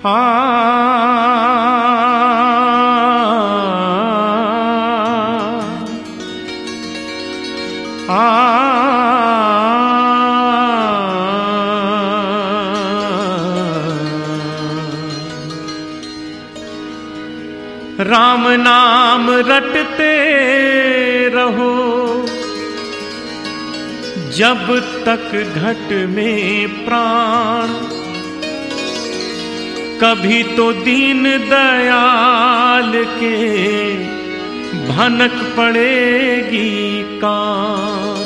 राम नाम रटते रहो जब तक घट में प्राण, कभी तो दीन दयाल के भनक पड़ेगी कान।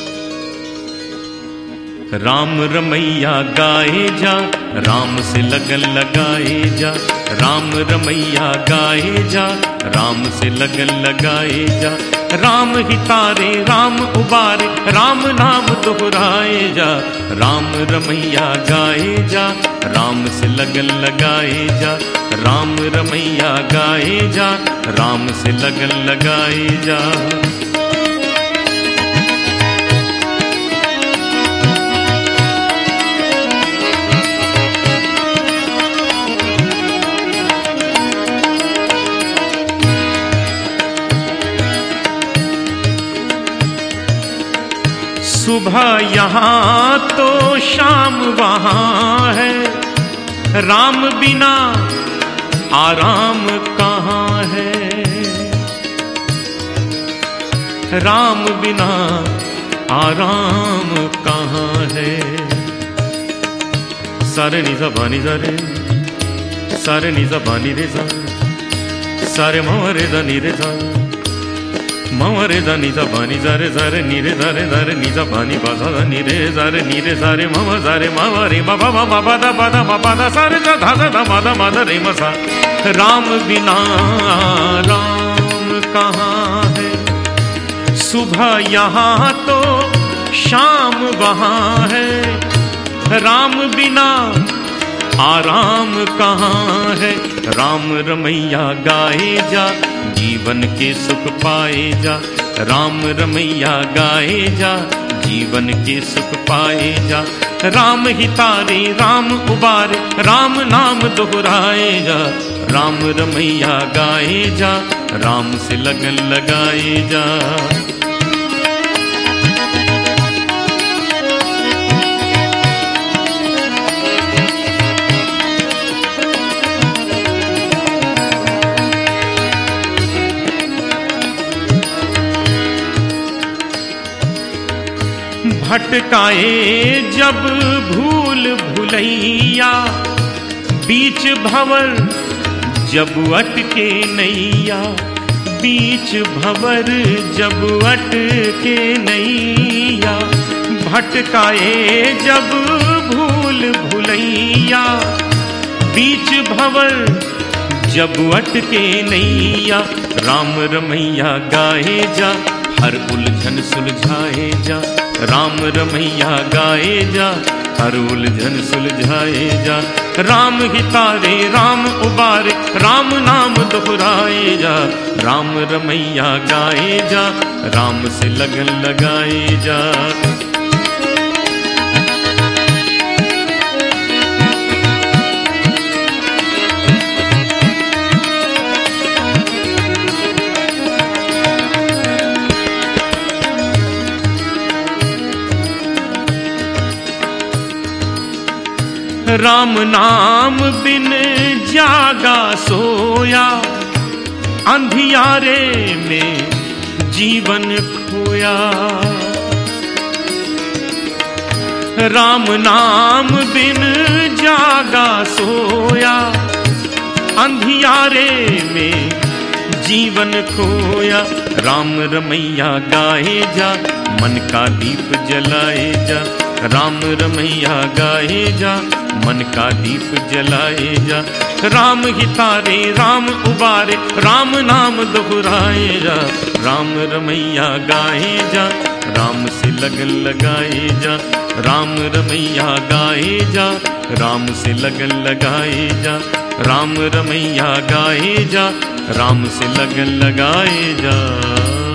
राम रमैया गाए जा, राम से लगन लगाए जा, राम रमैया गाए जा, राम से लगन लगाए जा। राम ही तारे राम उबारे, राम नाम दोहराए जा, राम रमैया गाए जा, राम से लगन लगाए जा, राम रमैया गाए जा, राम से लगन लगाए जा। सुबह यहाँ तो शाम वहाँ है, राम बिना आराम कहाँ है, राम बिना आराम कहाँ है। सारे निजा बानी रे, सारे निजा बानी रे जा, सारे मवरे जा नी रे जा, मवरे दा निजा बानी जारे जारे नीरे जारे जारे निजा बानी बाजा दा नीरे जारे नीरे जारे मव जारे मवरे बाबा बाबा बादा बादा बादा सारे जा धाजा दा मादा मादा रे मसा। राम बिना राम कहाँ है, सुबह यहाँ तो शाम वहाँ है, राम बिना आराम कहाँ है। राम रमैया गाए जा, जीवन के सुख पाए जा, राम रमैया गाए जा, जीवन के सुख पाए जा। राम ही तारे राम उबारे, राम नाम दोहराए जा, राम रमैया गाए जा, राम से लगन लगाए जा। भटकाए जब भूल भुलैया, बीच भंवर जब अटके नैया, बीच भंवर जब अटके नैया। भटकाए जब भूल भुलैया, बीच भंवर जब अटके नैया। राम रमैया गाए जा, हर उलझन सुलझाए जा, राम रमैया गाए जा, हर उलझन सुलझाए जा। राम ही तारे राम उबारे, राम नाम दोहराए जा, राम रमैया गाए जा, राम से लगन लगाए जा। राम नाम बिन जागा सोया, अंधियारे में जीवन खोया। राम नाम बिन जागा सोया, अंधियारे में जीवन खोया। राम रमैया गाए जा, मन का दीप जलाए जा, राम रमैया गाए जा, मन का दीप जलाए जा। राम ही तारे राम उबारे, राम नाम दोहराए जा, राम रमैया गाए जा, राम से लगन लगाए जा। राम रमैया गाए जा, राम से लगन लगाए जा, राम रमैया गाए जा, राम से लगन लगाए जा।